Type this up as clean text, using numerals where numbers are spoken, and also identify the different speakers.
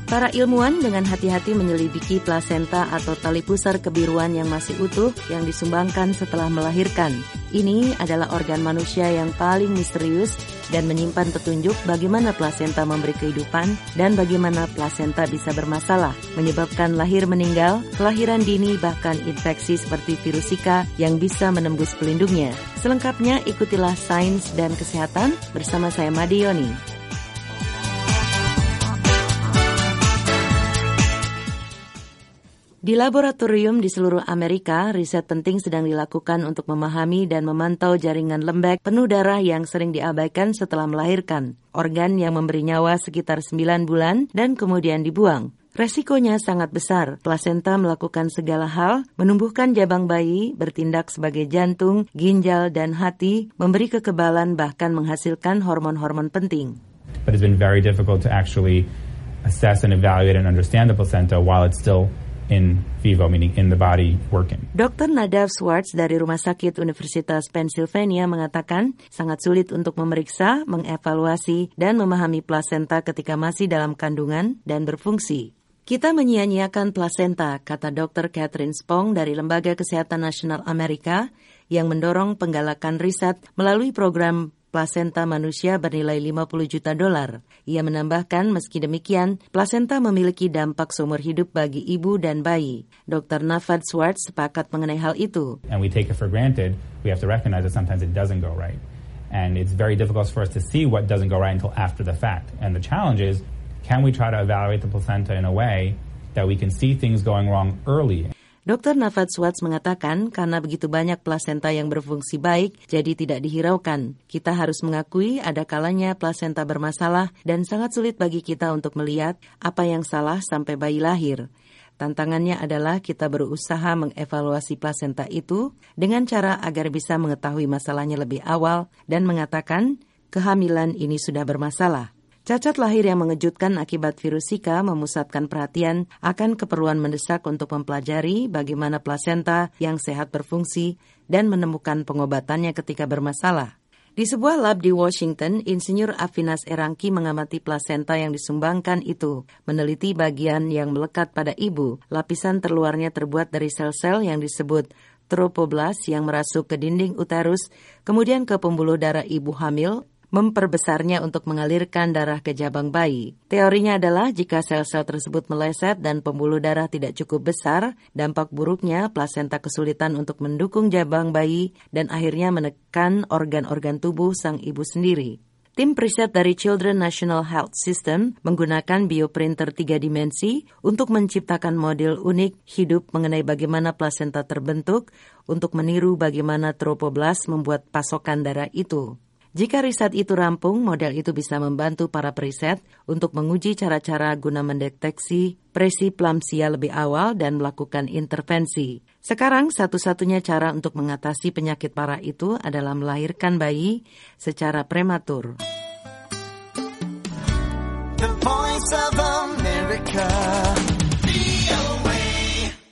Speaker 1: Para ilmuwan dengan hati-hati menyelidiki plasenta atau tali pusar kebiruan yang masih utuh yang disumbangkan setelah melahirkan. Ini adalah organ manusia yang paling misterius dan menyimpan petunjuk bagaimana plasenta memberi kehidupan dan bagaimana plasenta bisa bermasalah, menyebabkan lahir meninggal, kelahiran dini, bahkan infeksi seperti virus Zika yang bisa menembus pelindungnya. Selengkapnya ikutilah Sains dan Kesehatan bersama saya Made Yoni. Di laboratorium di seluruh Amerika, riset penting sedang dilakukan untuk memahami dan memantau jaringan lembek penuh darah yang sering diabaikan setelah melahirkan, organ yang memberi nyawa sekitar 9 bulan dan kemudian dibuang. Resikonya sangat besar. Plasenta melakukan segala hal, menumbuhkan jabang bayi, bertindak sebagai jantung, ginjal, dan hati, memberi kekebalan, bahkan menghasilkan hormon-hormon penting.
Speaker 2: But it's been very difficult to actually assess and evaluate and understand the placenta while it's still in vivo, meaning in the body working.
Speaker 1: Dr. Nadav Swartz dari Rumah Sakit Universitas Pennsylvania mengatakan sangat sulit untuk memeriksa, mengevaluasi, dan memahami plasenta ketika masih dalam kandungan dan berfungsi. Kita menyia-nyiakan plasenta, kata Dr. Catherine Spong dari Lembaga Kesehatan Nasional Amerika yang mendorong penggalakan riset melalui program plasenta manusia bernilai $50 juta. Ia menambahkan, meski demikian, plasenta memiliki dampak seumur hidup bagi ibu dan bayi. Dr. Navad Swartz sepakat mengenai hal itu.
Speaker 2: And we take it for granted, we have to recognize that sometimes it doesn't go right. And it's very difficult for us to see what doesn't go right until after the fact. And the challenge is, can we try to evaluate the placenta in a way that we can see things going wrong early?
Speaker 1: Dr. Navad Swartz mengatakan karena begitu banyak plasenta yang berfungsi baik, jadi tidak dihiraukan. Kita harus mengakui ada kalanya plasenta bermasalah dan sangat sulit bagi kita untuk melihat apa yang salah sampai bayi lahir. Tantangannya adalah kita berusaha mengevaluasi plasenta itu dengan cara agar bisa mengetahui masalahnya lebih awal dan mengatakan kehamilan ini sudah bermasalah. Cacat lahir yang mengejutkan akibat virus Zika memusatkan perhatian akan keperluan mendesak untuk mempelajari bagaimana plasenta yang sehat berfungsi dan menemukan pengobatannya ketika bermasalah. Di sebuah lab di Washington, Insinyur Avinas Erangki mengamati plasenta yang disumbangkan itu, meneliti bagian yang melekat pada ibu. Lapisan terluarnya terbuat dari sel-sel yang disebut tropoblas yang merasuk ke dinding uterus, kemudian ke pembuluh darah ibu hamil, memperbesarnya untuk mengalirkan darah ke jabang bayi. Teorinya adalah jika sel-sel tersebut meleset dan pembuluh darah tidak cukup besar, dampak buruknya plasenta kesulitan untuk mendukung jabang bayi dan akhirnya menekan organ-organ tubuh sang ibu sendiri. Tim periset dari Children National Health System menggunakan bioprinter 3 dimensi untuk menciptakan model unik hidup mengenai bagaimana plasenta terbentuk untuk meniru bagaimana tropoblas membuat pasokan darah itu. Jika riset itu rampung, model itu bisa membantu para periset untuk menguji cara-cara guna mendeteksi preeklamsia lebih awal dan melakukan intervensi. Sekarang, satu-satunya cara untuk mengatasi penyakit parah itu adalah melahirkan bayi secara prematur.
Speaker 3: The Voice of America.